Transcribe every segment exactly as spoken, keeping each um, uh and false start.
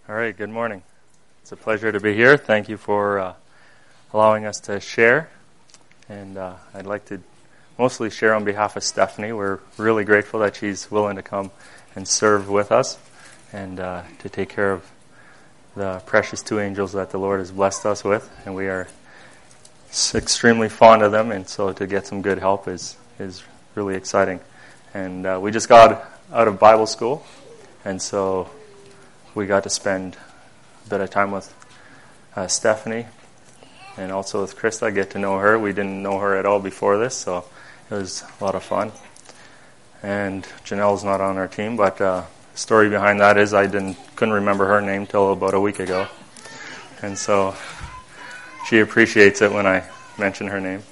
All right, good morning. It's a pleasure to be here. Thank you for uh, allowing us to share. And uh, I'd like to mostly share on behalf of Stephanie. We're really grateful that she's willing to come and serve with us and uh, to take care of the precious two angels that the Lord has blessed us with. And we are extremely fond of them, and so to get some good help is, is really exciting. And uh, we just got out of Bible school, and so we got to spend a bit of time with uh, Stephanie and also with Krista, get to know her. We didn't know her at all before this, so it was a lot of fun. And Janelle's not on our team, but uh, the story behind that is I didn't couldn't remember her name till about a week ago. And so she appreciates it when I mention her name.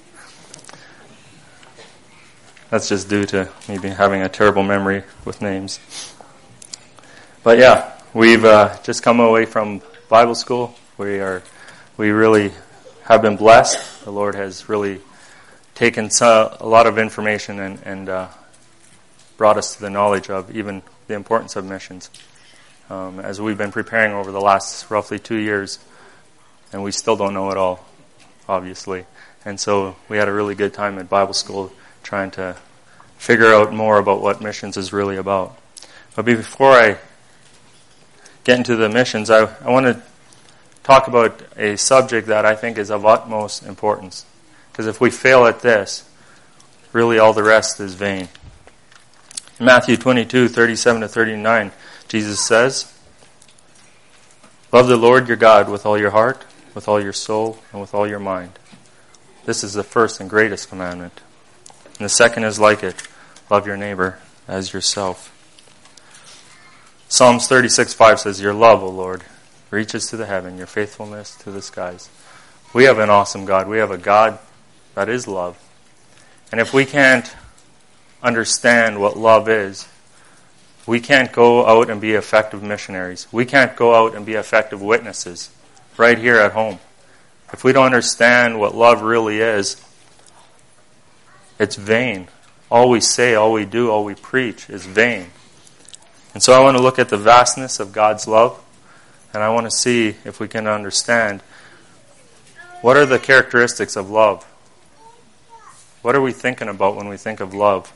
That's just due to me having a terrible memory with names. But yeah, we've uh, just come away from Bible school. We are, we really have been blessed. The Lord has really taken so, a lot of information and, and uh, brought us to the knowledge of even the importance of missions. Um, as we've been preparing over the last roughly two years, and we still don't know it all, obviously. And so we had a really good time at Bible school trying to figure out more about what missions is really about. But before I get into the missions, I, I want to talk about a subject that I think is of utmost importance. Because if we fail at this, really all the rest is vain. In Matthew twenty-two, thirty-seven to thirty-nine, Jesus says, "Love the Lord your God with all your heart, with all your soul, and with all your mind. This is the first and greatest commandment. And the second is like it, love your neighbor as yourself." Psalms thirty-six five says, "Your love, O Lord, reaches to the heaven, your faithfulness to the skies." We have an awesome God. We have a God that is love. And if we can't understand what love is, we can't go out and be effective missionaries. We can't go out and be effective witnesses right here at home. If we don't understand what love really is, it's vain. All we say, all we do, all we preach is vain. And so I want to look at the vastness of God's love, and I want to see if we can understand what are the characteristics of love. What are we thinking about when we think of love?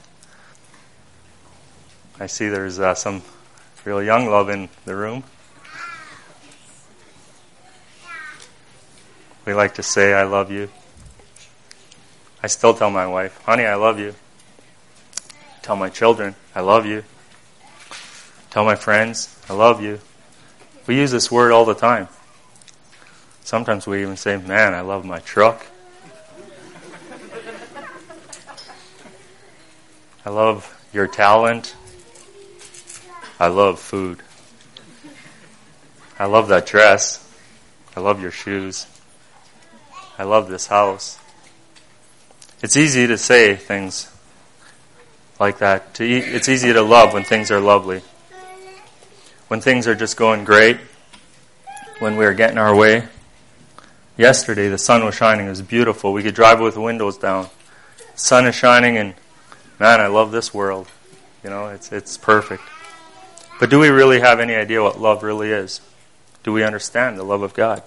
I see there's uh, some real young love in the room. We like to say, "I love you." I still tell my wife, "Honey, I love you." Tell my children, "I love you." Tell my friends, "I love you." We use this word all the time. Sometimes we even say, "Man, I love my truck." I love your talent. I love food. I love that dress. I love your shoes. I love this house. It's easy to say things like that. To eat, it's easy to love when things are lovely. When things are just going great. When we're getting our way. Yesterday the sun was shining. It was beautiful. We could drive with the windows down. The sun is shining and man, I love this world. You know, it's it's perfect. But do we really have any idea what love really is? Do we understand the love of God?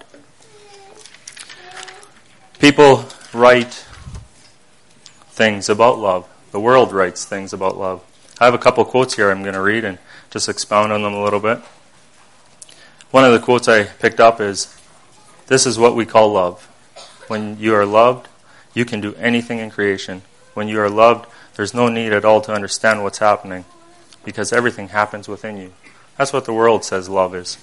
People write things about love. The world writes things about love. I have a couple quotes here I'm going to read and just expound on them a little bit. One of the quotes I picked up is, "This is what we call love. When you are loved, you can do anything in creation. When you are loved, there's no need at all to understand what's happening because everything happens within you." That's what the world says love is.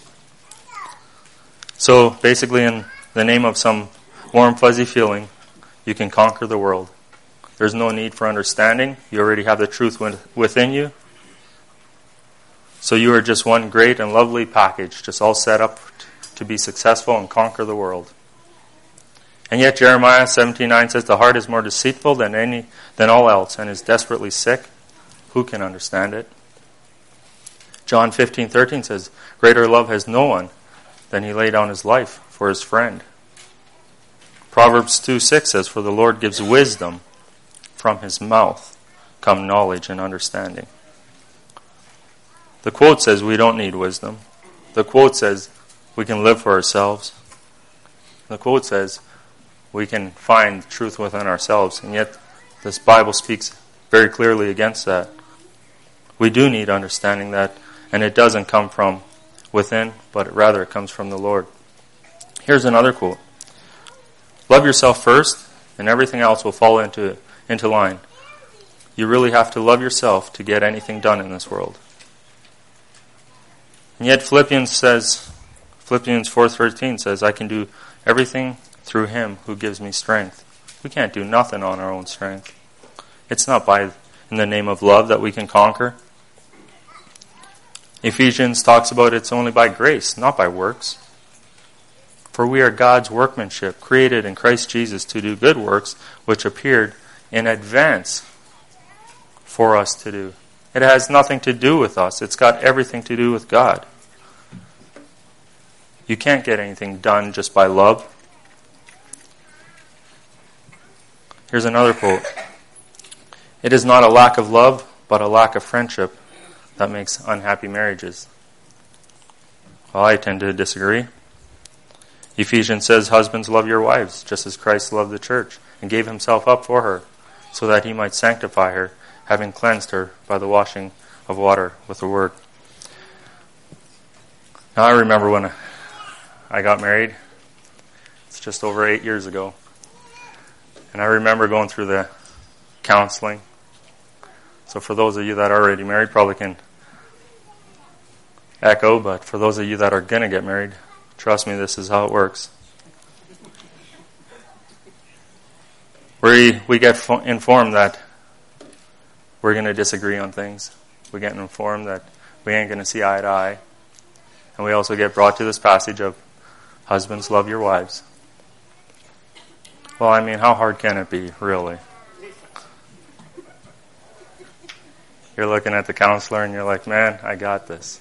So basically, in the name of some warm, fuzzy feeling, you can conquer the world. There's no need for understanding. You already have the truth within you. So you are just one great and lovely package, just all set up to be successful and conquer the world. And yet Jeremiah seventeen nine says, "The heart is more deceitful than any than all else and is desperately sick. Who can understand it?" John fifteen thirteen says, "Greater love has no one than he lay down his life for his friend." Proverbs two six says, "For the Lord gives wisdom. From his mouth come knowledge and understanding." The quote says we don't need wisdom. The quote says we can live for ourselves. The quote says, we can find truth within ourselves, and yet this Bible speaks very clearly against that. We do need understanding that, and it doesn't come from within, but rather it comes from the Lord. Here's another quote. Love yourself first, and everything else will fall into, into line. You really have to love yourself to get anything done in this world. And yet Philippians says, Philippians four thirteen says, I can do everything through him who gives me strength. We can't do nothing on our own strength. It's not by in the name of love that we can conquer. Ephesians talks about it's only by grace, not by works. For we are God's workmanship, created in Christ Jesus to do good works, which appeared in advance for us to do. It has nothing to do with us. It's got everything to do with God. You can't get anything done just by love. Here's another quote. It is not a lack of love, but a lack of friendship that makes unhappy marriages. Well, I tend to disagree. Ephesians says, husbands, love your wives, just as Christ loved the church, and gave himself up for her, so that he might sanctify her, having cleansed her by the washing of water with the word. Now, I remember when I got married. It's just over eight years ago. And I remember going through the counseling. So for those of you that are already married, probably can echo, but for those of you that are going to get married, trust me, this is how it works. We, we get fo- informed that we're going to disagree on things. We get informed that we ain't going to see eye to eye. And we also get brought to this passage of, husbands, love your wives. Well, I mean, how hard can it be, really? You're looking at the counselor and you're like, man, I got this.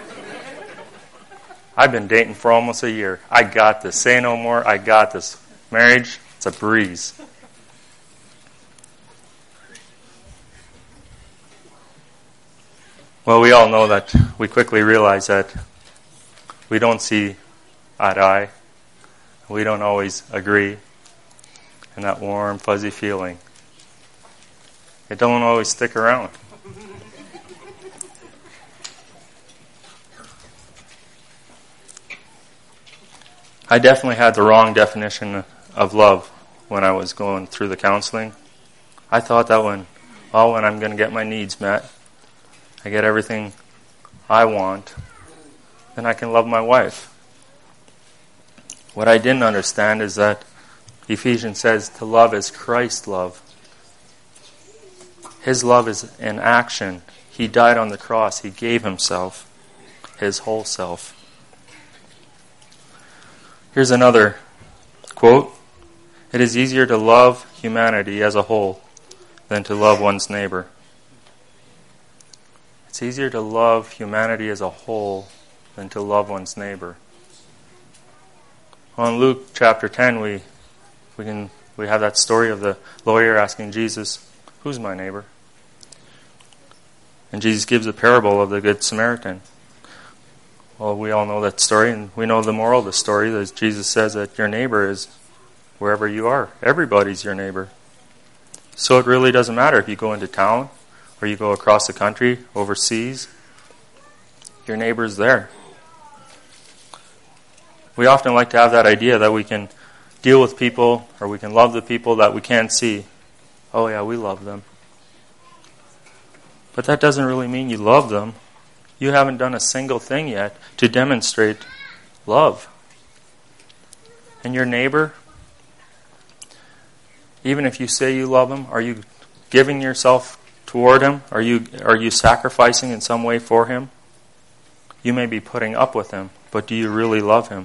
I've been dating for almost a year. I got this. Say no more. I got this. Marriage, it's a breeze. Well, we all know that we quickly realize that we don't see eye to eye. We don't always agree. And that warm, fuzzy feeling, it don't always stick around. I definitely had the wrong definition of love when I was going through the counseling. I thought that when, well, when I'm going to get my needs met, I get everything I want, then I can love my wife. What I didn't understand is that Ephesians says to love as Christ loved. His love is in action. He died on the cross. He gave himself, his whole self. Here's another quote. It is easier to love humanity as a whole than to love one's neighbor. It's easier to love humanity as a whole than to love one's neighbor. Well, in Luke chapter ten, we we can we have that story of the lawyer asking Jesus, "Who's my neighbor?" And Jesus gives a parable of the Good Samaritan. Well, we all know that story, and we know the moral of the story. That Jesus says that your neighbor is wherever you are. Everybody's your neighbor. So it really doesn't matter if you go into town or you go across the country, overseas. Your neighbor's there. We often like to have that idea that we can deal with people or we can love the people that we can't see. Oh yeah, we love them. But that doesn't really mean you love them. You haven't done a single thing yet to demonstrate love. And your neighbor, even if you say you love him, are you giving yourself toward him? Are you are you sacrificing in some way for him? You may be putting up with him, but do you really love him?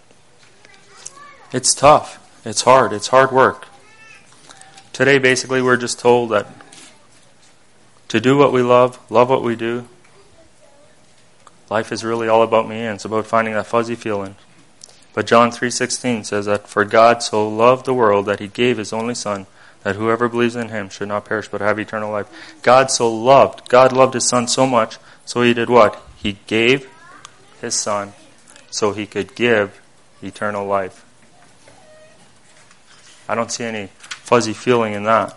It's tough. It's hard. It's hard work. Today, basically, we're just told that to do what we love, love what we do, life is really all about me, and it's about finding that fuzzy feeling. But John three sixteen says that, "For God so loved the world that he gave his only Son, that whoever believes in him should not perish but have eternal life." God so loved. God loved his Son so much, so he did what? He gave his Son so he could give eternal life. I don't see any fuzzy feeling in that.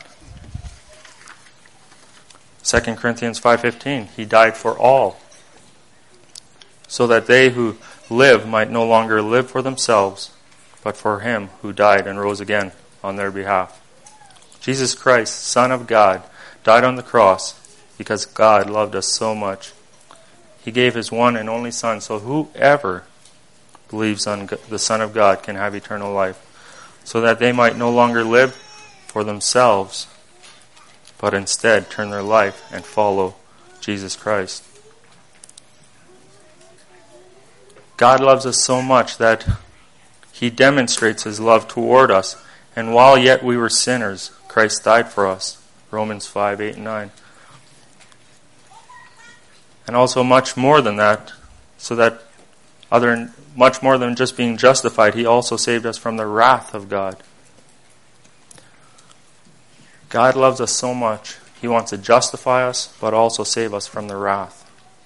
Second Corinthians five fifteen, he died for all, so that they who live might no longer live for themselves, but for him who died and rose again on their behalf. Jesus Christ, Son of God, died on the cross because God loved us so much. He gave his one and only Son, so whoever believes on the Son of God can have eternal life, so that they might no longer live for themselves, but instead turn their life and follow Jesus Christ. God loves us so much that he demonstrates his love toward us, and while yet we were sinners, Christ died for us. Romans five, eight, and nine. And also much more than that, so that other much more than just being justified, he also saved us from the wrath of God. God loves us so much, he wants to justify us, but also save us from the wrath.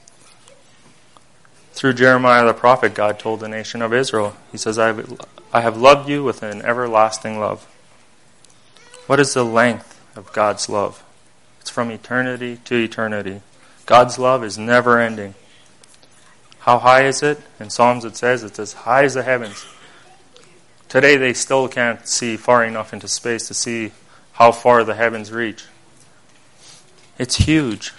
Through Jeremiah the prophet, God told the nation of Israel, he says, I have, I have loved you with an everlasting love. What is the length of God's love? It's from eternity to eternity. God's love is never ending. How high is it? In Psalms it says it's as high as the heavens. Today they still can't see far enough into space to see how far the heavens reach. It's huge.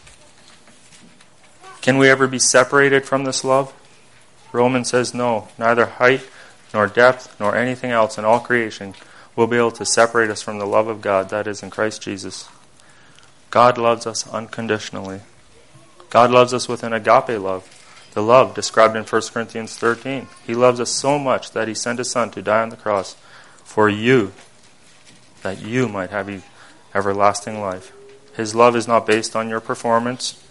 Can we ever be separated from this love? Romans says no. Neither height, nor depth, nor anything else in all creation will be able to separate us from the love of God that is in Christ Jesus. God loves us unconditionally. God loves us with an agape love. The love described in First Corinthians thirteen. He loves us so much that he sent his Son to die on the cross for you, that you might have everlasting life. His love is not based on your performance.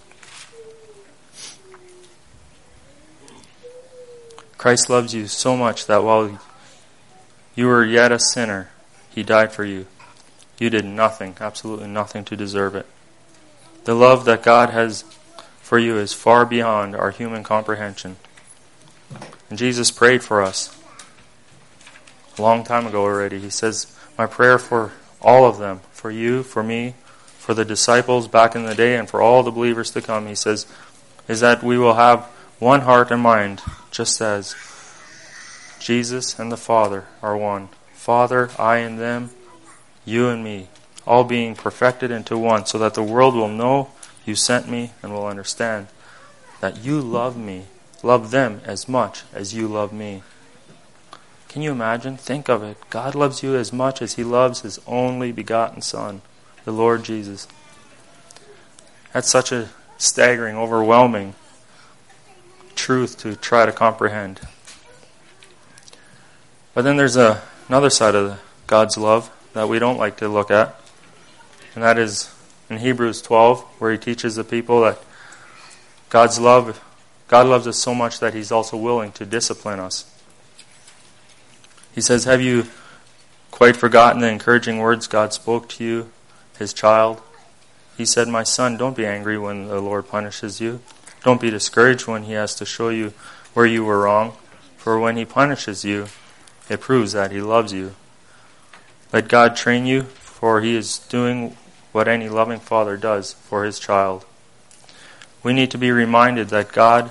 Christ loves you so much that while you were yet a sinner, he died for you. You did nothing, absolutely nothing to deserve it. The love that God has for you is far beyond our human comprehension. And Jesus prayed for us a long time ago already. He says, my prayer for all of them, for you, for me, for the disciples back in the day, and for all the believers to come, he says, is that we will have one heart and mind, just as Jesus and the Father are one. Father, I and them, you and me, all being perfected into one, so that the world will know you sent me and will understand that you love me, love them as much as you love me. Can you imagine? Think of it. God loves you as much as he loves his only begotten Son, the Lord Jesus. That's such a staggering, overwhelming truth to try to comprehend. But then there's a, another side of God's love that we don't like to look at, and that is in Hebrews twelve, where he teaches the people that God's love, God loves us so much that he's also willing to discipline us. He says, have you quite forgotten the encouraging words God spoke to you, his child? He said, my son, don't be angry when the Lord punishes you. Don't be discouraged when he has to show you where you were wrong. For when he punishes you, it proves that he loves you. Let God train you, for he is doing what any loving father does for his child. We need to be reminded that God,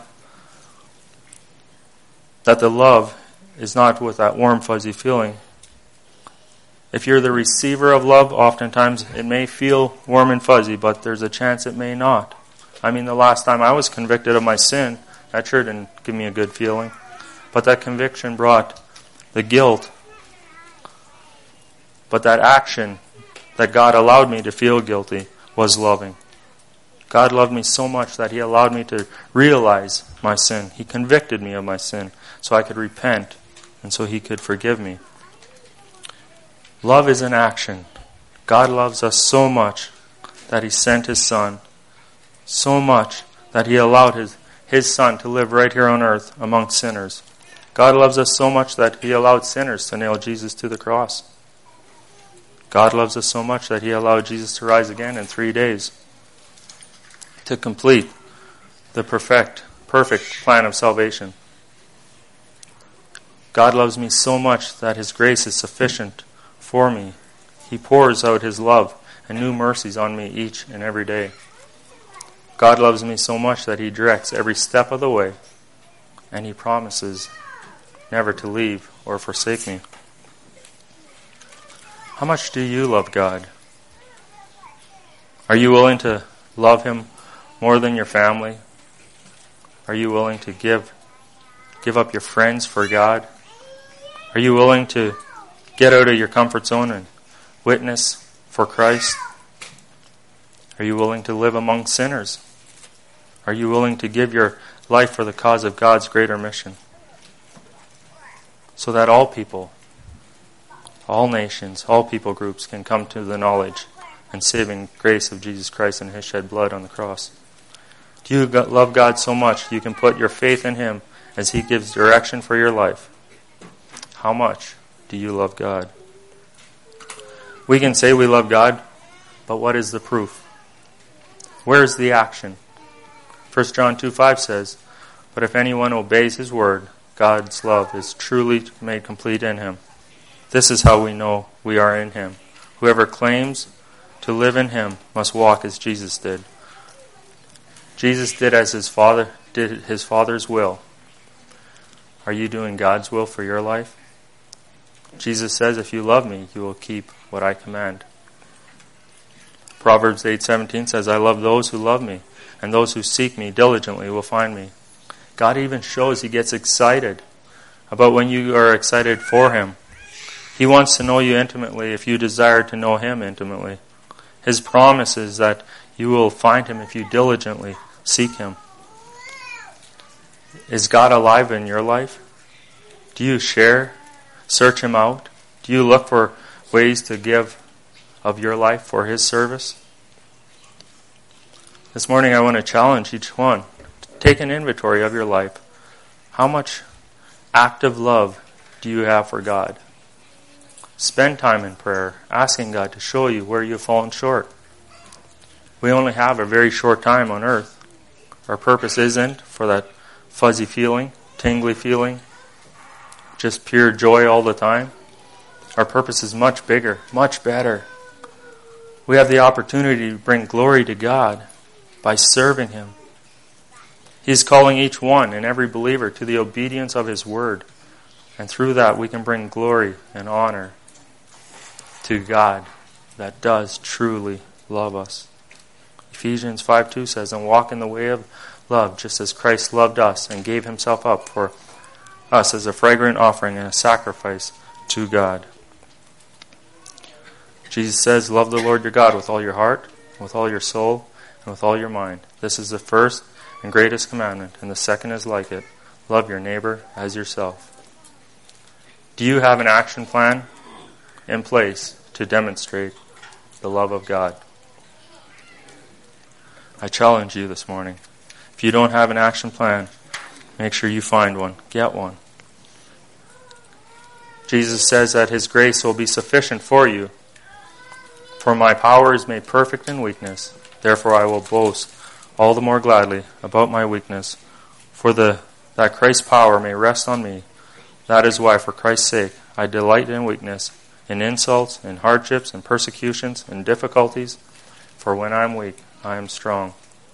that the love is not with that warm, fuzzy feeling. If you're the receiver of love, oftentimes it may feel warm and fuzzy, but there's a chance it may not. I mean, the last time I was convicted of my sin, that sure didn't give me a good feeling. But that conviction brought the guilt. But that action that God allowed me to feel guilty was loving. God loved me so much that he allowed me to realize my sin. He convicted me of my sin so I could repent and so he could forgive me. Love is an action. God loves us so much that he sent his Son, so much that he allowed his, his Son to live right here on earth among sinners. God loves us so much that he allowed sinners to nail Jesus to the cross. God loves us so much that he allowed Jesus to rise again in three days to complete the perfect, perfect plan of salvation. God loves me so much that His grace is sufficient for me. He pours out His love and new mercies on me each and every day. God loves me so much that He directs every step of the way, and He promises never to leave or forsake me. How much do you love God? Are you willing to love Him more than your family? Are you willing to give give up your friends for God? Are you willing to get out of your comfort zone and witness for Christ? Are you willing to live among sinners? Are you willing to give your life for the cause of God's greater mission? So that all people, all nations, all people groups can come to the knowledge and saving grace of Jesus Christ and His shed blood on the cross. Do you love God so much you can put your faith in Him as He gives direction for your life? How much do you love God? We can say we love God, but what is the proof? Where is the action? First John two five says, "But if anyone obeys His word, God's love is truly made complete in him. This is how we know we are in Him. Whoever claims to live in Him must walk as Jesus did." Jesus did as His Father did His Father's will. Are you doing God's will for your life? Jesus says, "If you love me, you will keep what I command." Proverbs eight seventeen says, "I love those who love me, and those who seek me diligently will find me." God even shows He gets excited about when you are excited for Him. He wants to know you intimately if you desire to know Him intimately. His promise is that you will find Him if you diligently seek Him. Is God alive in your life? Do you share? Search Him out? Do you look for ways to give of your life for His service? This morning I want to challenge each one. Take an inventory of your life. How much active love do you have for God? Spend time in prayer, asking God to show you where you've fallen short. We only have a very short time on earth. Our purpose isn't for that fuzzy feeling, tingly feeling, just pure joy all the time. Our purpose is much bigger, much better. We have the opportunity to bring glory to God by serving Him. He's calling each one and every believer to the obedience of His word. And through that we can bring glory and honor to God that does truly love us. Ephesians five two says, "And walk in the way of love, just as Christ loved us and gave Himself up for us as a fragrant offering and a sacrifice to God." Jesus says, "Love the Lord your God with all your heart, with all your soul, and with all your mind. This is the first and greatest commandment, and the second is like it. Love your neighbor as yourself." Do you have an action plan in place to demonstrate the love of God? I challenge you this morning. If you don't have an action plan, make sure you find one. Get one. Jesus says that His grace will be sufficient for you. "For my power is made perfect in weakness. Therefore I will boast all the more gladly about my weakness, for the that Christ's power may rest on me. That is why, for Christ's sake, I delight in weakness, in insults, in hardships, in persecutions, in difficulties. For when I am weak, I am strong."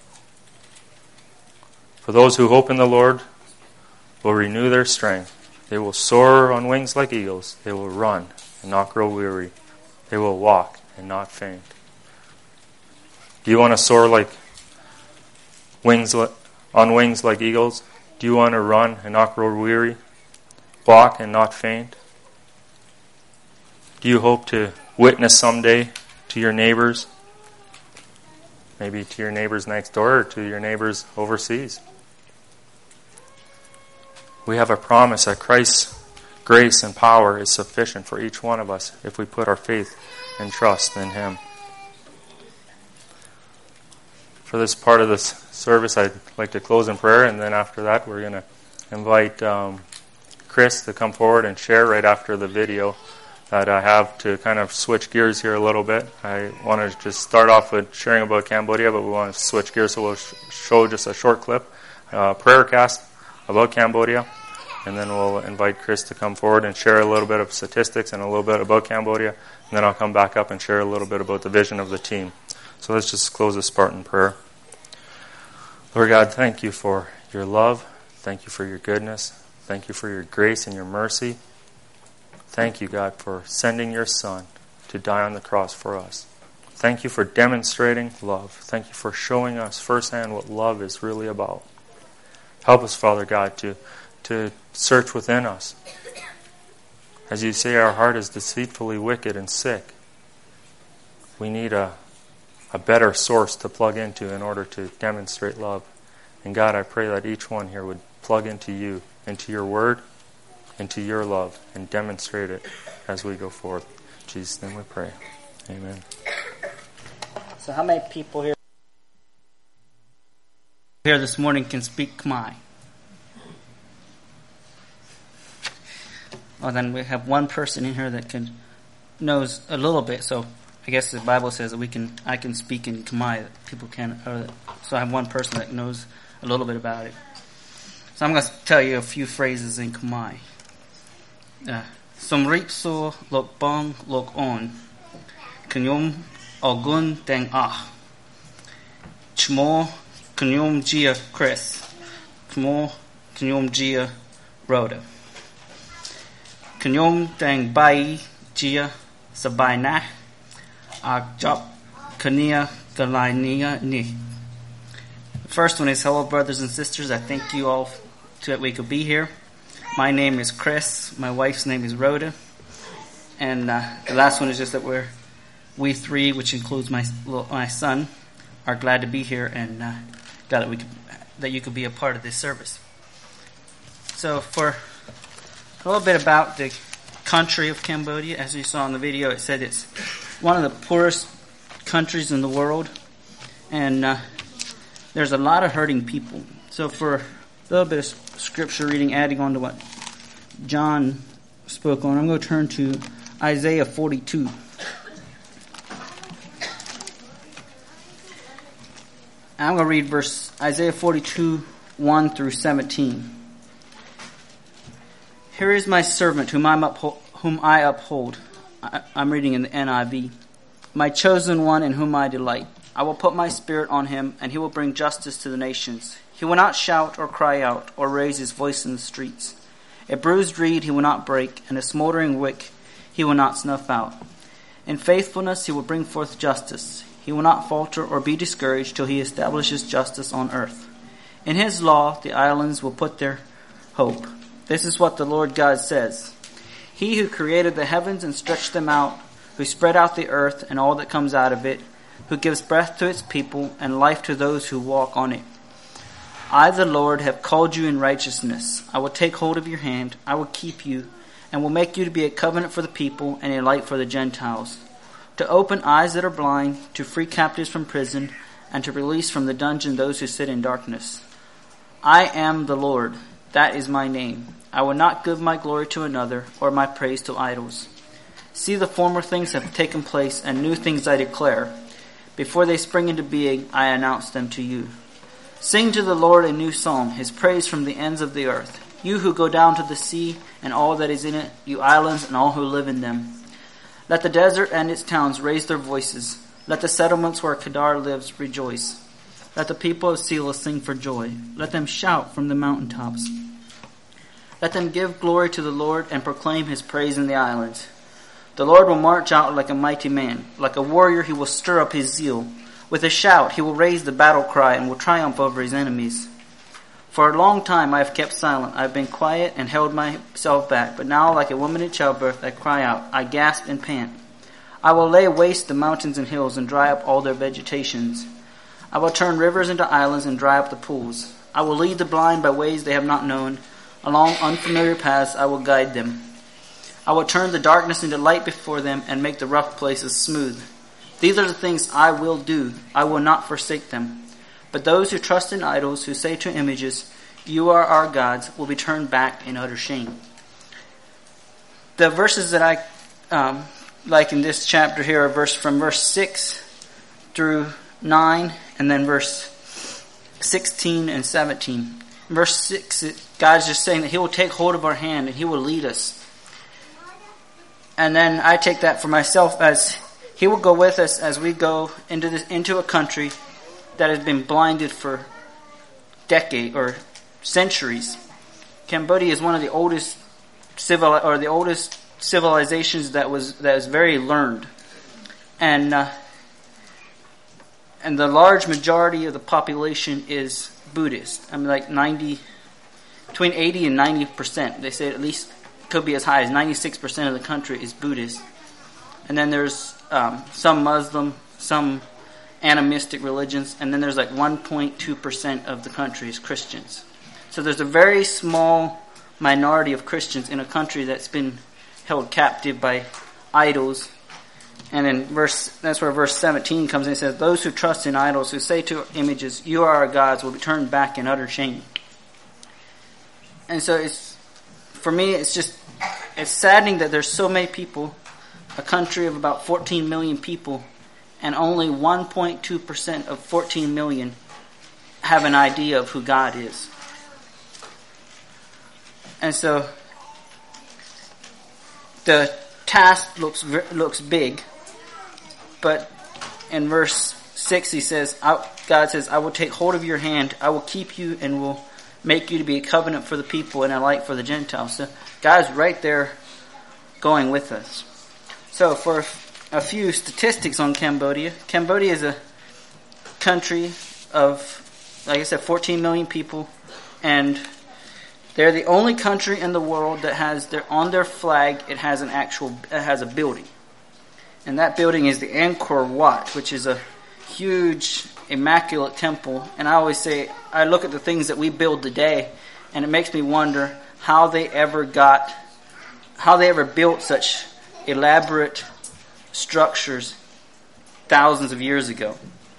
For those who hope in the Lord will renew their strength. They will soar on wings like eagles. They will run and not grow weary. They will walk and not faint. Do you want to soar like wings on wings like eagles? Do you want to run and not grow weary? Walk and not faint? Do you hope to witness someday to your neighbors? Maybe to your neighbors next door or to your neighbors overseas? We have a promise that Christ's grace and power is sufficient for each one of us if we put our faith and trust in Him. For this part of this service, I'd like to close in prayer, and then after that we're going to invite um, Chris to come forward and share right after the video that I have to kind of switch gears here a little bit. I want to just start off with sharing about Cambodia, but we want to switch gears, so we'll sh- show just a short clip, uh, prayer cast about Cambodia. and then we'll invite Chris to come forward and share a little bit of statistics and a little bit about Cambodia, and then I'll come back up and share a little bit about the vision of the team. So let's just close this part in prayer. Lord God, thank you for your love. Thank you for your goodness. Thank you for your grace and your mercy. Thank you, God, for sending your Son to die on the cross for us. Thank you for demonstrating love. Thank you for showing us firsthand what love is really about. Help us, Father God, to, to search within us. As you say, our heart is deceitfully wicked and sick. We need a, a better source to plug into in order to demonstrate love. And God, I pray that each one here would plug into you, into your word, into your love, and demonstrate it as we go forth. In Jesus' name we pray. Amen. So how many people here here this morning can speak Khmer? Well, then we have one person in here that can knows a little bit. So I guess the Bible says that we can I can speak in Khmer. That people can. Or, so I have one person that knows a little bit about it. So I'm going to tell you a few phrases in Khmer. Somrip so lok bong lok on. Knyom ogun tang ah. Chmo knyom gia Chris. Chmo knyom gia Rhoda. Knyom tang bai gia sabai na. Ak jop kania galainia ni. The first one is, hello brothers and sisters. I thank you all that we could be here. My name is Chris. My wife's name is Rhoda. And uh, the last one is just that we're, we three, which includes my my son, are glad to be here and uh, glad that we could, that you could be a part of this service. So for a little bit about the country of Cambodia, as you saw in the video, it said it's one of the poorest countries in the world, and uh, there's a lot of hurting people. So for a little bit of scripture reading, adding on to what John spoke on, I'm going to turn to Isaiah forty-two. I'm going to read verse Isaiah forty-two, one through seventeen. Here is my servant whom, I'm uphold, whom I uphold. I, I'm reading in the N I V. My chosen one in whom I delight. I will put my spirit on him, and he will bring justice to the nations. He will not shout or cry out or raise his voice in the streets. A bruised reed he will not break, and a smoldering wick he will not snuff out. In faithfulness he will bring forth justice. He will not falter or be discouraged till he establishes justice on earth. In his law the islands will put their hope. This is what the Lord God says. He who created the heavens and stretched them out, who spread out the earth and all that comes out of it, who gives breath to its people and life to those who walk on it. I, the Lord, have called you in righteousness. I will take hold of your hand. I will keep you, and will make you to be a covenant for the people and a light for the Gentiles, to open eyes that are blind, to free captives from prison, and to release from the dungeon those who sit in darkness. I am the Lord. That is my name. I will not give my glory to another, or my praise to idols. See, the former things have taken place, and new things I declare. Before they spring into being, I announce them to you. Sing to the Lord a new song, his praise from the ends of the earth. You who go down to the sea, and all that is in it, you islands and all who live in them. Let the desert and its towns raise their voices. Let the settlements where Kedar lives rejoice. Let the people of Selah sing for joy. Let them shout from the mountaintops. Let them give glory to the Lord and proclaim his praise in the islands. The Lord will march out like a mighty man. Like a warrior he will stir up his zeal. With a shout he will raise the battle cry and will triumph over his enemies. For a long time I have kept silent. I have been quiet and held myself back. But now, like a woman in childbirth, I cry out. I gasp and pant. I will lay waste the mountains and hills and dry up all their vegetations. I will turn rivers into islands and dry up the pools. I will lead the blind by ways they have not known. Along unfamiliar paths I will guide them. I will turn the darkness into light before them and make the rough places smooth. These are the things I will do. I will not forsake them. But those who trust in idols, who say to images, you are our gods, will be turned back in utter shame. The verses that I um, like in this chapter here are verse from verse six through nine, and then verse sixteen and seventeen. Verse six, God's just saying that He will take hold of our hand and He will lead us. And then I take that for myself as He will go with us as we go into this, into a country that has been blinded for decades or centuries. Cambodia is one of the oldest civil or the oldest civilizations that was that is very learned, and uh, and the large majority of the population is Buddhist. I mean, like ninety, between eighty and ninety percent. They say at least could be as high as ninety-six percent of the country is Buddhist, and then there's um, some Muslim, some animistic religions, and then there's like one point two percent of the country is Christians. So there's a very small minority of Christians in a country that's been held captive by idols. And in verse, that's where verse seventeen comes in. It says, "Those who trust in idols, who say to images, 'You are our gods,' will be turned back in utter shame." And so it's, for me, it's just, it's saddening that there's so many people, a country of about fourteen million people, and only one point two percent of fourteen million have an idea of who God is. And so the task looks looks big, but in verse six he says, God says, "I will take hold of your hand, I will keep you and will make you to be a covenant for the people and a light for the Gentiles." So God's right there going with us. So for a few statistics on Cambodia. Cambodia is a country of, like I said, fourteen million people, and they're the only country in the world that has their on their flag it has an actual it has a building, and that building is the Angkor Wat, which is a huge immaculate temple. And I always say, I look at the things that we build today, and it makes me wonder how they ever got, how they ever built such elaborate structures thousands of years ago.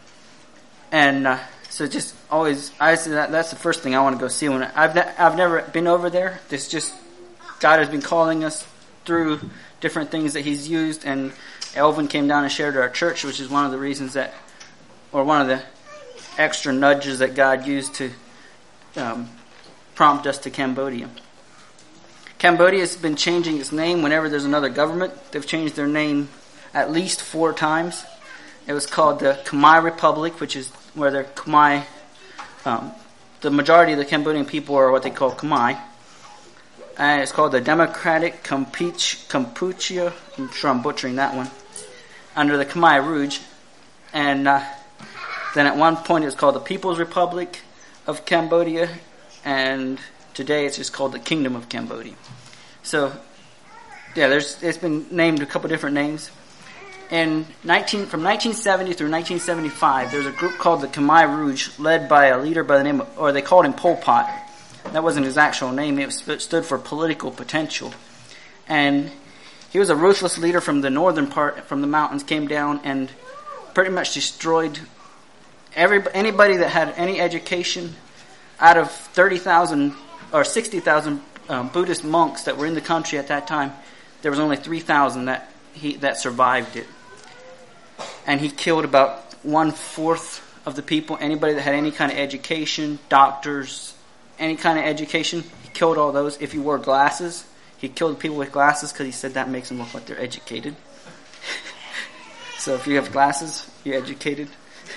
And uh, so just always, I say that that's the first thing I want to go see. When I, I've ne- I've never been over there. This just, God has been calling us through different things that He's used, and Elvin came down and shared at our church, which is one of the reasons that, or one of the extra nudges that God used to um, prompt us to Cambodia. Cambodia has been changing its name whenever there's another government. They've changed their name at least four times. It was called the Khmer Republic, which is where they're Khmer. Um, the majority of the Cambodian people are what they call Khmer. And it's called the Democratic Kampuchea. I'm sure I'm butchering that one. Under the Khmer Rouge. And uh, then at one point it was called the People's Republic of Cambodia. And today it's just called the Kingdom of Cambodia. So, yeah, there's it's been named a couple different names. In nineteen from nineteen seventy through nineteen seventy-five, there's a group called the Khmer Rouge, led by a leader by the name of, or they called him Pol Pot. That wasn't his actual name. It, was, it stood for political potential. And he was a ruthless leader from the northern part, from the mountains, came down and pretty much destroyed every anybody that had any education. Out of thirty thousand or sixty thousand um, Buddhist monks that were in the country at that time, there was only three thousand that he that survived it. And he killed about one-fourth of the people. Anybody that had any kind of education, doctors, any kind of education, he killed all those. If you wore glasses, he killed people with glasses because he said that makes them look like they're educated. So if you have glasses, you're educated.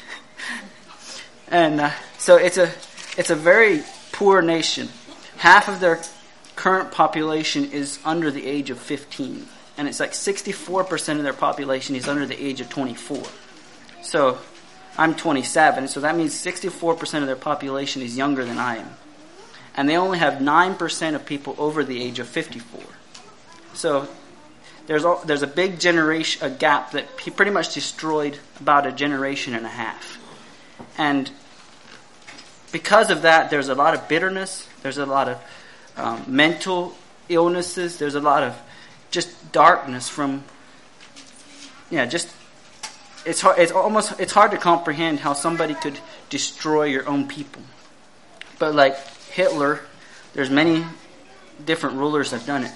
And uh, so it's a it's a very poor nation. Half of their current population is under the age of fifteen. And it's like sixty-four percent of their population is under the age of twenty-four. So I'm twenty-seven, so that means sixty-four percent of their population is younger than I am. And they only have nine percent of people over the age of fifty-four. So there's a, there's a big generation, a gap that he pretty much destroyed about a generation and a half. And because of that, there's a lot of bitterness, there's a lot of um, mental illnesses, there's a lot of just darkness from, yeah, just, it's hard, it's almost, it's hard to comprehend how somebody could destroy your own people. But like Hitler, there's many different rulers that have done it.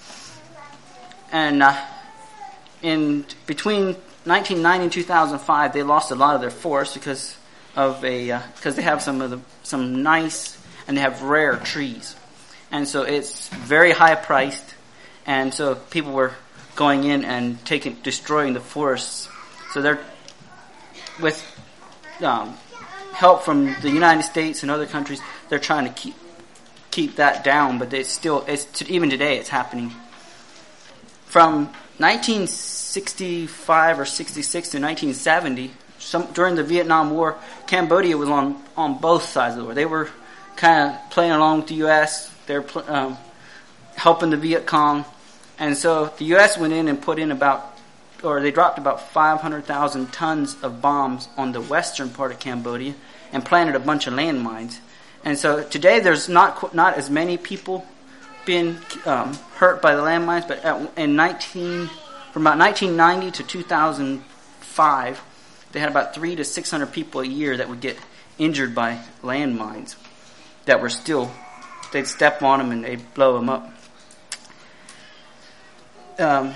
And uh, in between nineteen ninety and two thousand five, they lost a lot of their forest because of a, uh, because they have some of the, some nice, and they have rare trees. and so it's very high priced, and so people were going in and taking, destroying the forests. So they're, with um, help from the United States and other countries, they're trying to keep keep that down, but it's still, it's even today it's happening. From nineteen sixty-five or sixty-six to nineteen seventy, some, during the Vietnam War, Cambodia was on, on both sides of the war. They were kind of playing along with the U S. They were um, helping the Viet Cong. And so the U S went in and put in about, or they dropped about five hundred thousand tons of bombs on the western part of Cambodia and planted a bunch of landmines. And so today there's not not as many people being um, hurt by the landmines, but at, in nineteen from about nineteen ninety to two thousand five, they had about three to six hundred people a year that would get injured by landmines that were still, they'd step on them and they'd blow them up. Um,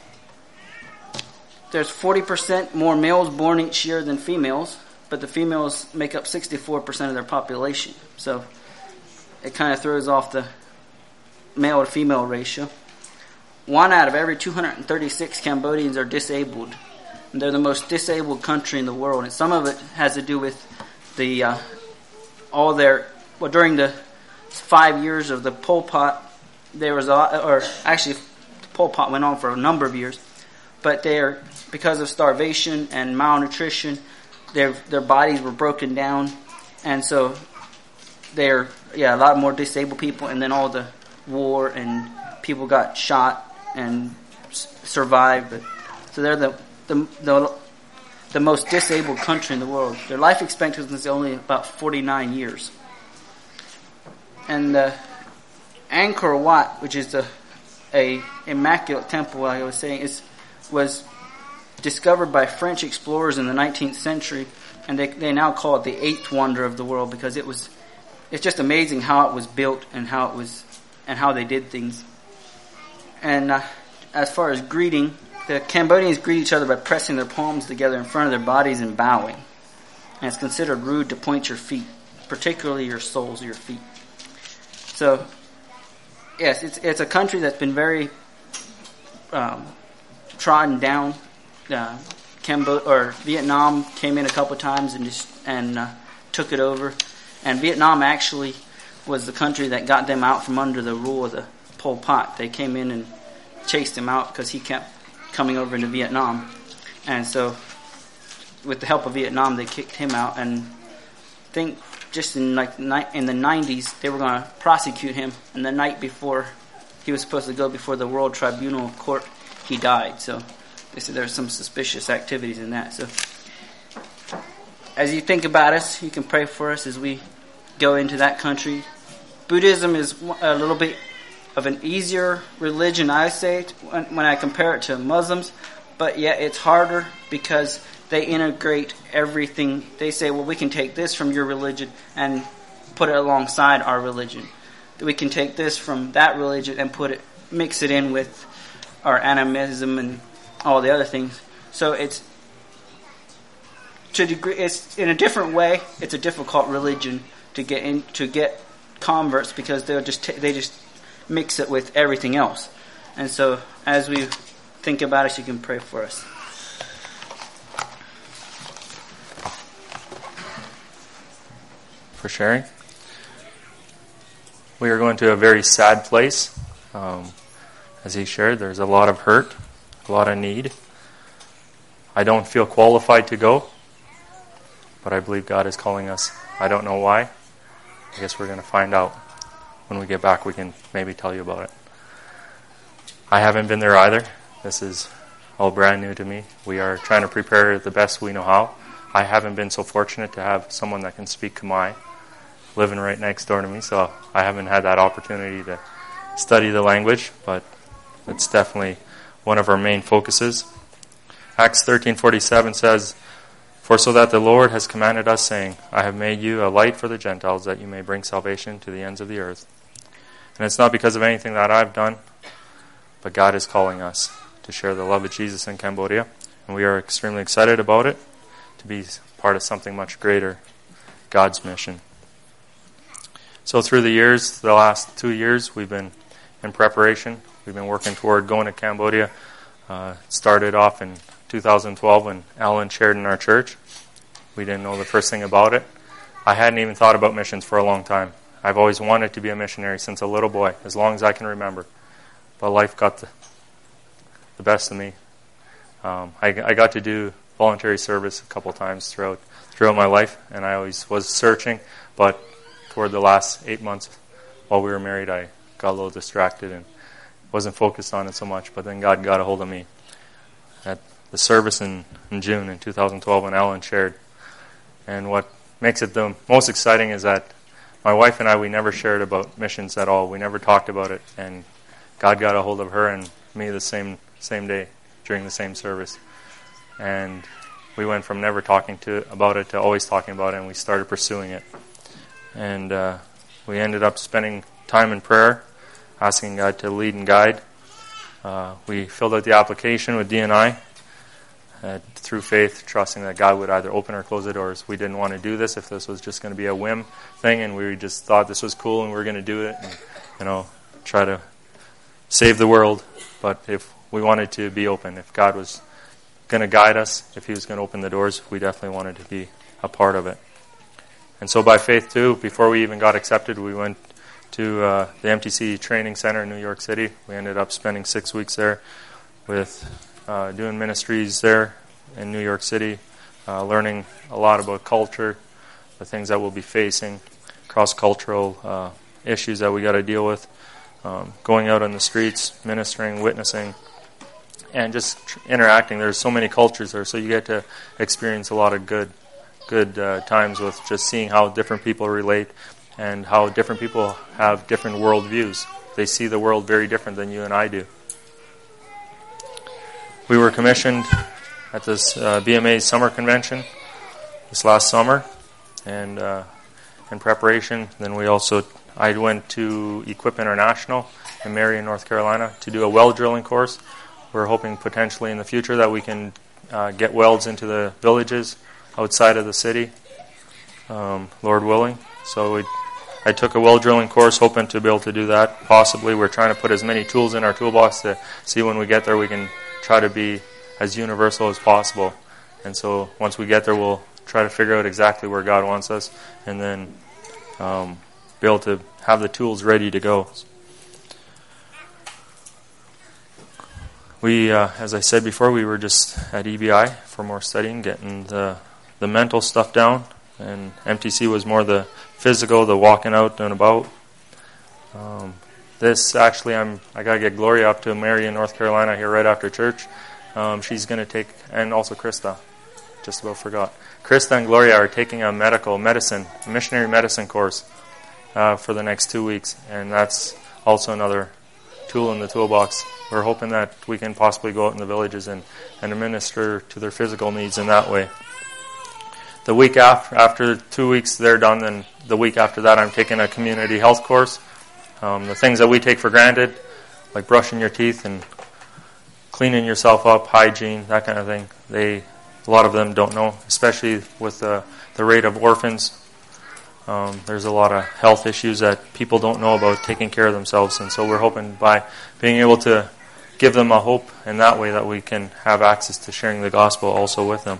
there's forty percent more males born each year than females, but the females make up sixty-four percent of their population. So it kind of throws off the male to female ratio. One out of every two hundred thirty-six Cambodians are disabled. And they're the most disabled country in the world. And some of it has to do with the uh, all their, well, during the five years of the Pol Pot, there was, a, or actually Pol Pot went on for a number of years, but they're, because of starvation and malnutrition, their their bodies were broken down, and so they're, yeah, a lot more disabled people, and then all the war and people got shot and s- survived, but so they're the, the the the most disabled country in the world. Their life expectancy is only about forty-nine years. And the Angkor Wat, which is the a immaculate temple, like I was saying, is was discovered by French explorers in the nineteenth century, and they they now call it the eighth wonder of the world because it was it's just amazing how it was built and how it was and how they did things. And uh, as far as greeting, the Cambodians greet each other by pressing their palms together in front of their bodies and bowing. And it's considered rude to point your feet, particularly your soles of your feet. So, yes, it's it's a country that's been very um, trodden down. Uh, Cambo- or Vietnam came in a couple of times and just and uh, took it over. And Vietnam actually was the country that got them out from under the rule of the Pol Pot. They came in and chased him out because he kept coming over into Vietnam. And so, with the help of Vietnam, they kicked him out. And I think just in like in the nineties, they were going to prosecute him. And the night before he was supposed to go before the World Tribunal Court, he died. So they said there's some suspicious activities in that. So as you think about us, you can pray for us as we go into that country. Buddhism is a little bit of an easier religion, I say, when I compare it to Muslims, but yet it's harder because they integrate everything. They say, well, we can take this from your religion and put it alongside our religion. We can take this from that religion and put it, mix it in with our animism and all the other things. So it's to degree, it's in a different way. It's a difficult religion to get in, to get converts because they'll just t- they just mix it with everything else. And so as we think about it, you can pray for us. For sharing. We are going to a very sad place. Um, as he shared, there's a lot of hurt, a lot of need. I don't feel qualified to go, but I believe God is calling us. I don't know why. I guess we're going to find out. When we get back, we can maybe tell you about it. I haven't been there either. This is all brand new to me. We are trying to prepare the best we know how. I haven't been so fortunate to have someone that can speak Khmer living right next door to me, so I haven't had that opportunity to study the language, but it's definitely one of our main focuses. Acts thirteen forty-seven says, "For so that the Lord has commanded us, saying, I have made you a light for the Gentiles, that you may bring salvation to the ends of the earth." And it's not because of anything that I've done, but God is calling us to share the love of Jesus in Cambodia. And we are extremely excited about it, to be part of something much greater, God's mission. So through the years, the last two years, we've been in preparation. We've been working toward going to Cambodia. Uh, started off in two thousand twelve when Alan shared in our church. We didn't know the first thing about it. I hadn't even thought about missions for a long time. I've always wanted to be a missionary since a little boy, as long as I can remember. But life got the, the best of me. Um, I, I got to do voluntary service a couple times throughout throughout my life, and I always was searching. But toward the last eight months while we were married, I got a little distracted and wasn't focused on it so much. But then God got a hold of me at the service in, in June in two thousand twelve when Alan shared. And what makes it the most exciting is that my wife and I, we never shared about missions at all. We never talked about it. And God got a hold of her and me the same same day during the same service. And we went from never talking to about it to always talking about it, and we started pursuing it. And uh, we ended up spending time in prayer, asking God to lead and guide. Uh, we filled out the application with D and I. Uh, through faith, trusting that God would either open or close the doors. We didn't want to do this if this was just going to be a whim thing, and we just thought this was cool and we were going to do it and, you know, try to save the world. But if we wanted to be open, if God was going to guide us, if He was going to open the doors, we definitely wanted to be a part of it. And so by faith, too, before we even got accepted, we went to uh, the M T C Training Center in New York City. We ended up spending six weeks there with Uh, doing ministries there in New York City, uh, learning a lot about culture, the things that we'll be facing, cross-cultural uh, issues that we got to deal with, um, going out on the streets, ministering, witnessing, and just tr- interacting. There's so many cultures there, so you get to experience a lot of good, good uh, times with just seeing how different people relate and how different people have different worldviews. They see the world very different than you and I do. We were commissioned at this uh, B M A summer convention this last summer, and uh, in preparation, then we also, I went to Equip International in Marion, North Carolina, to do a well drilling course. We're hoping potentially in the future that we can uh, get welds into the villages outside of the city, um, Lord willing. So we, I took a well drilling course, hoping to be able to do that. Possibly, we're trying to put as many tools in our toolbox to see when we get there we can try to be as universal as possible. And so once we get there, we'll try to figure out exactly where God wants us, and then um, be able to have the tools ready to go. We, uh, as I said before, we were just at E B I for more studying, getting the the mental stuff down, and M T C was more the physical, the walking out and about. Um, This actually, I'm I gotta get Gloria up to Marion, North Carolina here right after church. Um, she's gonna take, and also Krista, just about forgot. Krista and Gloria are taking a medical medicine, a missionary medicine course uh, for the next two weeks, and that's also another tool in the toolbox. We're hoping that we can possibly go out in the villages and, and administer to their physical needs in that way. The week after, after two weeks they're done, then the week after that I'm taking a community health course. Um, the things that we take for granted, like brushing your teeth and cleaning yourself up, hygiene, that kind of thing, they, a lot of them don't know, especially with the, the rate of orphans. Um, there's a lot of health issues that people don't know about taking care of themselves, and so we're hoping by being able to give them a hope in that way that we can have access to sharing the gospel also with them.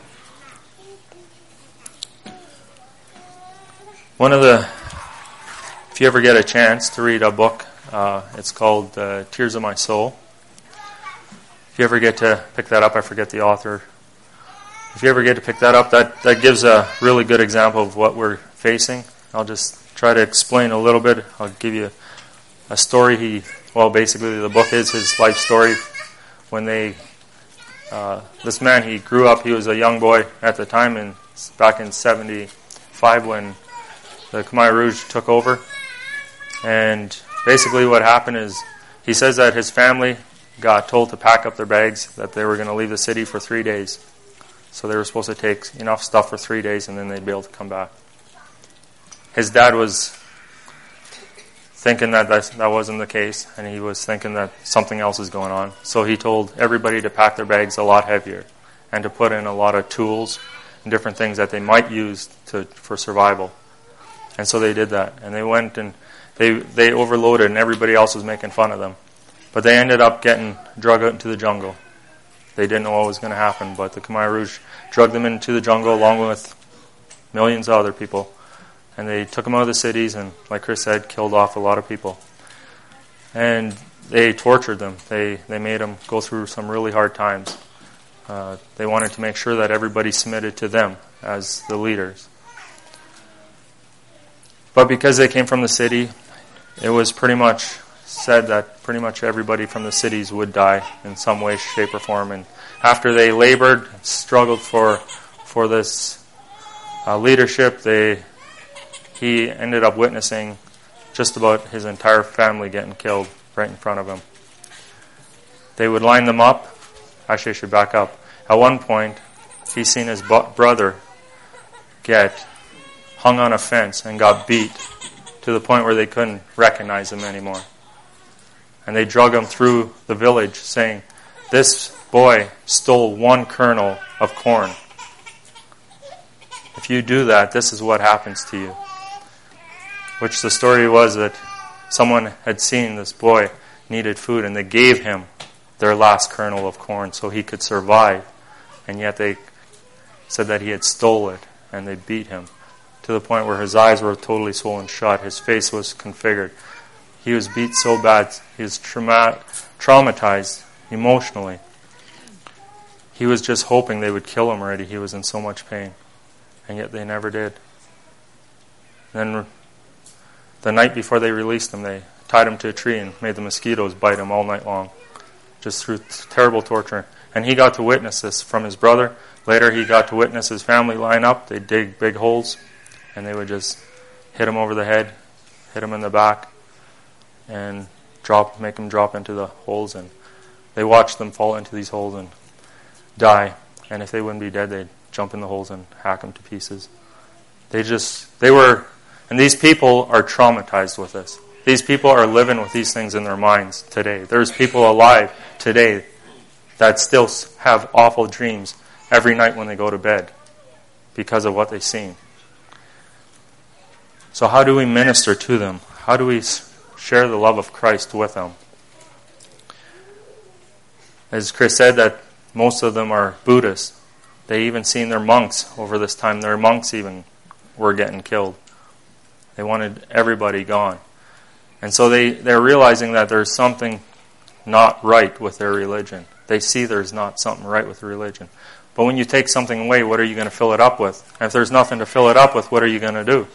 One of the If you ever get a chance to read a book, uh, it's called uh, Tears of My Soul. If you ever get to pick that up, I forget the author. If you ever get to pick that up, that, that gives a really good example of what we're facing. I'll just try to explain a little bit. I'll give you a story. He, well, basically the book is his life story. When they, uh, this man, he grew up, he was a young boy at the time, and back in seventy-five when the Khmer Rouge took over. And basically what happened is, he says that his family got told to pack up their bags, that they were going to leave the city for three days. So they were supposed to take enough stuff for three days and then they'd be able to come back. His dad was thinking that that, that wasn't the case, and he was thinking that something else is going on. So he told everybody to pack their bags a lot heavier and to put in a lot of tools and different things that they might use to for survival. And so they did that. And they went and they they overloaded, and everybody else was making fun of them. But they ended up getting drug out into the jungle. They didn't know what was going to happen, but the Khmer Rouge drugged them into the jungle along with millions of other people. And they took them out of the cities and, like Chris said, killed off a lot of people. And they tortured them. They, they made them go through some really hard times. Uh, they wanted to make sure that everybody submitted to them as the leaders. But because they came from the city, it was pretty much said that pretty much everybody from the cities would die in some way, shape, or form. And after they labored, struggled for for this uh, leadership, they he ended up witnessing just about his entire family getting killed right in front of him. They would line them up. Actually, I should back up. At one point, he seen his bu- brother get hung on a fence and got beat to the point where they couldn't recognize him anymore. And they drug him through the village saying, "This boy stole one kernel of corn. If you do that, this is what happens to you." Which the story was that someone had seen this boy needed food, and they gave him their last kernel of corn so he could survive. And yet they said that he had stole it, and they beat him to the point where his eyes were totally swollen shut. His face was configured. He was beat so bad, he was trauma- traumatized emotionally. He was just hoping they would kill him already. He was in so much pain. And yet they never did. Then the night before they released him, they tied him to a tree and made the mosquitoes bite him all night long, just through terrible torture. And he got to witness this from his brother. Later he got to witness his family line up. They'd dig big holes, and they would just hit him over the head, hit him in the back, and drop, make him drop into the holes. And they watched them fall into these holes and die. And if they wouldn't be dead, they'd jump in the holes and hack them to pieces. They just, they were, and these people are traumatized with this. These people are living with these things in their minds today. There's people alive today that still have awful dreams every night when they go to bed because of what they've seen. So how do we minister to them? How do we share the love of Christ with them? As Chris said, that most of them are Buddhists. They even seen their monks over this time. Their monks even were getting killed. They wanted everybody gone. And so they, they're realizing that there's something not right with their religion. They see there's not something right with the religion. But when you take something away, what are you going to fill it up with? And if there's nothing to fill it up with, what are you going to do?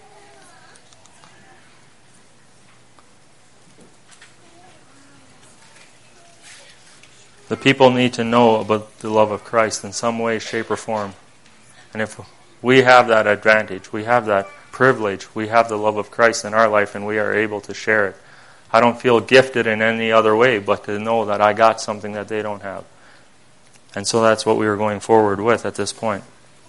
The people need to know about the love of Christ in some way, shape, or form. And if we have that advantage, we have that privilege, we have the love of Christ in our life, and we are able to share it. I don't feel gifted in any other way but to know that I got something that they don't have. And so that's what we were going forward with at this point.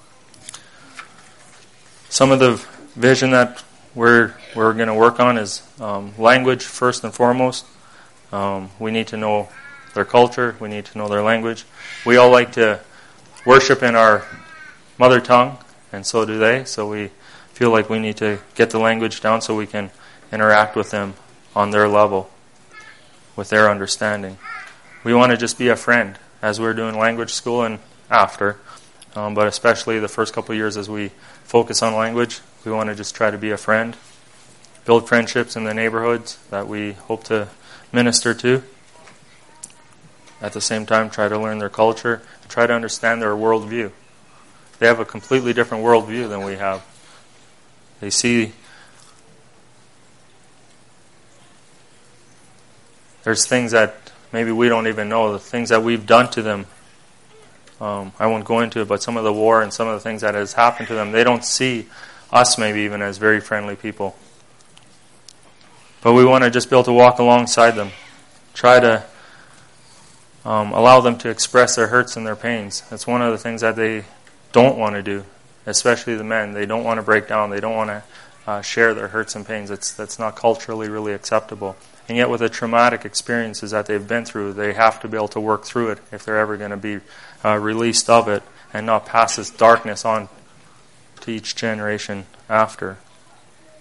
Some of the vision that we're we're going to work on is um, language first and foremost. Um, we need to know their culture. We need to know their language. We all like to worship in our mother tongue, and so do they. So we feel like we need to get the language down so we can interact with them on their level, with their understanding. We want to just be a friend as we're doing language school and after, um, but especially the first couple of years as we focus on language, we want to just try to be a friend, build friendships in the neighborhoods that we hope to minister to. At the same time, try to learn their culture, try to understand their worldview. They have a completely different worldview than we have. They see there's things that maybe we don't even know, the things that we've done to them. Um, I won't go into it, but some of the war and some of the things that has happened to them, they don't see us maybe even as very friendly people. But we want to just be able to walk alongside them, try to um, allow them to express their hurts and their pains. That's one of the things that they don't want to do, especially the men. They don't want to break down. They don't want to uh, share their hurts and pains. That's that's not culturally really acceptable. And yet with the traumatic experiences that they've been through, they have to be able to work through it if they're ever going to be uh, released of it and not pass this darkness on to each generation after.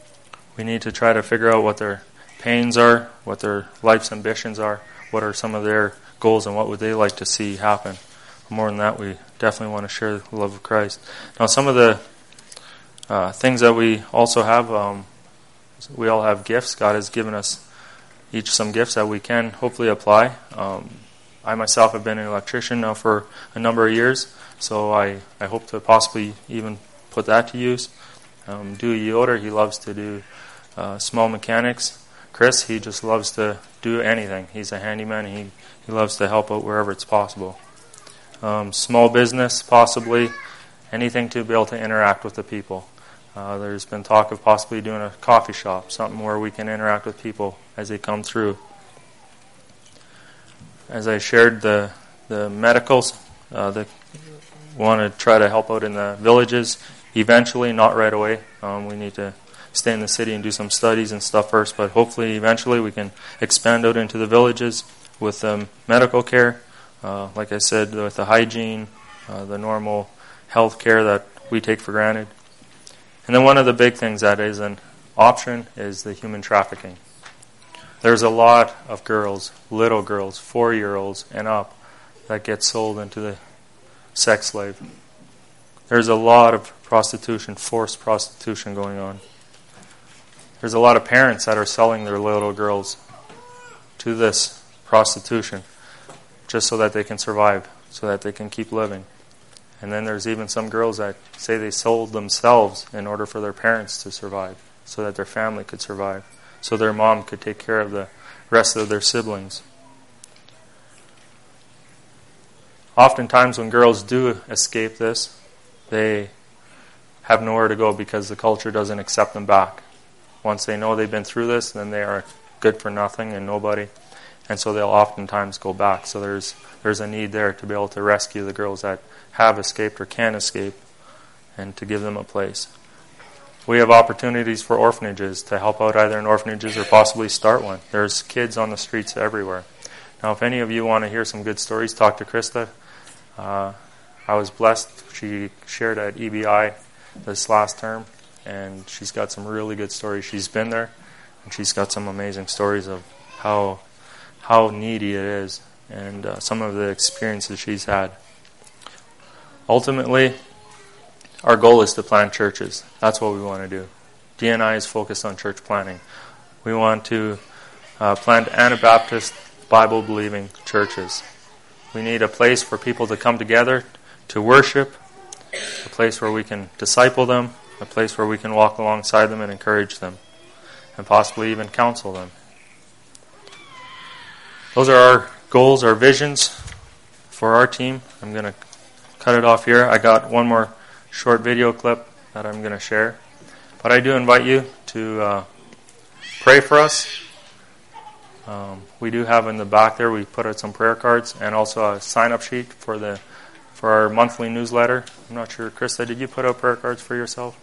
We need to try to figure out what their pains are, what their life's ambitions are, what are some of their goals, and what would they like to see happen. More than that, we definitely want to share the love of Christ. Now, some of the uh, things that we also have, um, we all have gifts. God has given us each some gifts that we can hopefully apply. Um, I myself have been an electrician now for a number of years, so I, I hope to possibly even put that to use. Um, Dewey Yoder, he loves to do uh, small mechanics. Chris, he just loves to do anything. He's a handyman. He, he loves to help out wherever it's possible. Um, small business, possibly. Anything to be able to interact with the people. Uh, there's been talk of possibly doing a coffee shop, something where we can interact with people as they come through. As I shared the the medicals, uh, the want to try to help out in the villages. Eventually, not right away. Um, we need to stay in the city and do some studies and stuff first, but hopefully eventually we can expand out into the villages with um, medical care. Uh, like I said, with the hygiene, uh, the normal health care that we take for granted. And then one of the big things that is an option is the human trafficking. There's a lot of girls, little girls, four-year-olds and up, that get sold into the sex slave. There's a lot of prostitution, forced prostitution going on. There's a lot of parents that are selling their little girls to this prostitution just so that they can survive, so that they can keep living. And then there's even some girls that say they sold themselves in order for their parents to survive, so that their family could survive, so their mom could take care of the rest of their siblings. Oftentimes when girls do escape this, they have nowhere to go because the culture doesn't accept them back. Once they know they've been through this, then they are good for nothing and nobody. And so they'll oftentimes go back. So there's there's a need there to be able to rescue the girls that have escaped or can escape and to give them a place. We have opportunities for orphanages to help out either in orphanages or possibly start one. There's kids on the streets everywhere. Now, if any of you want to hear some good stories, talk to Krista. Uh, I was blessed. She shared at E B I this last term, and she's got some really good stories. She's been there, and she's got some amazing stories of how how needy it is and uh, some of the experiences she's had. Ultimately, our goal is to plant churches. That's what we want to do. D N I is focused on church planting. We want to uh, plant Anabaptist, Bible-believing churches. We need a place for people to come together to worship, a place where we can disciple them, a place where we can walk alongside them and encourage them, and possibly even counsel them. Those are our goals, our visions for our team. I'm going to cut it off here. I got one more short video clip that I'm going to share. But I do invite you to uh, pray for us. Um, we do have in the back there, we put out some prayer cards and also a sign-up sheet for the for our monthly newsletter. I'm not sure, Krista, did you put out prayer cards for yourself?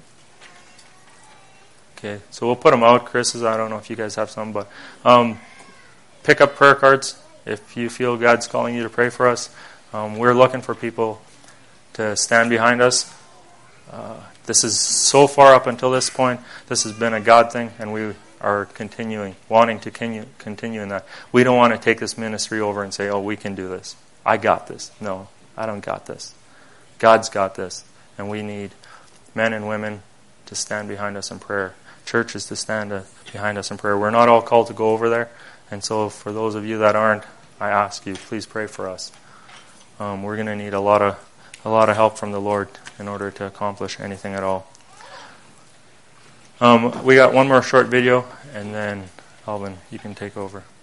Okay, so we'll put them out. Chris, I don't know if you guys have some, but um, pick up prayer cards if you feel God's calling you to pray for us. Um, we're looking for people to stand behind us. Uh, this is so far up until this point, this has been a God thing, and we are continuing, wanting to continue, continue in that. We don't want to take this ministry over and say, oh, we can do this. I got this. No, I don't got this. God's got this, and we need men and women to stand behind us in prayer. Churches to stand uh, behind us in prayer. We're not all called to go over there, and so for those of you that aren't, I ask you, please pray for us. Um, we're going to need a lot of a lot of help from the Lord in order to accomplish anything at all. Um, we got one more short video, and then Alvin, you can take over.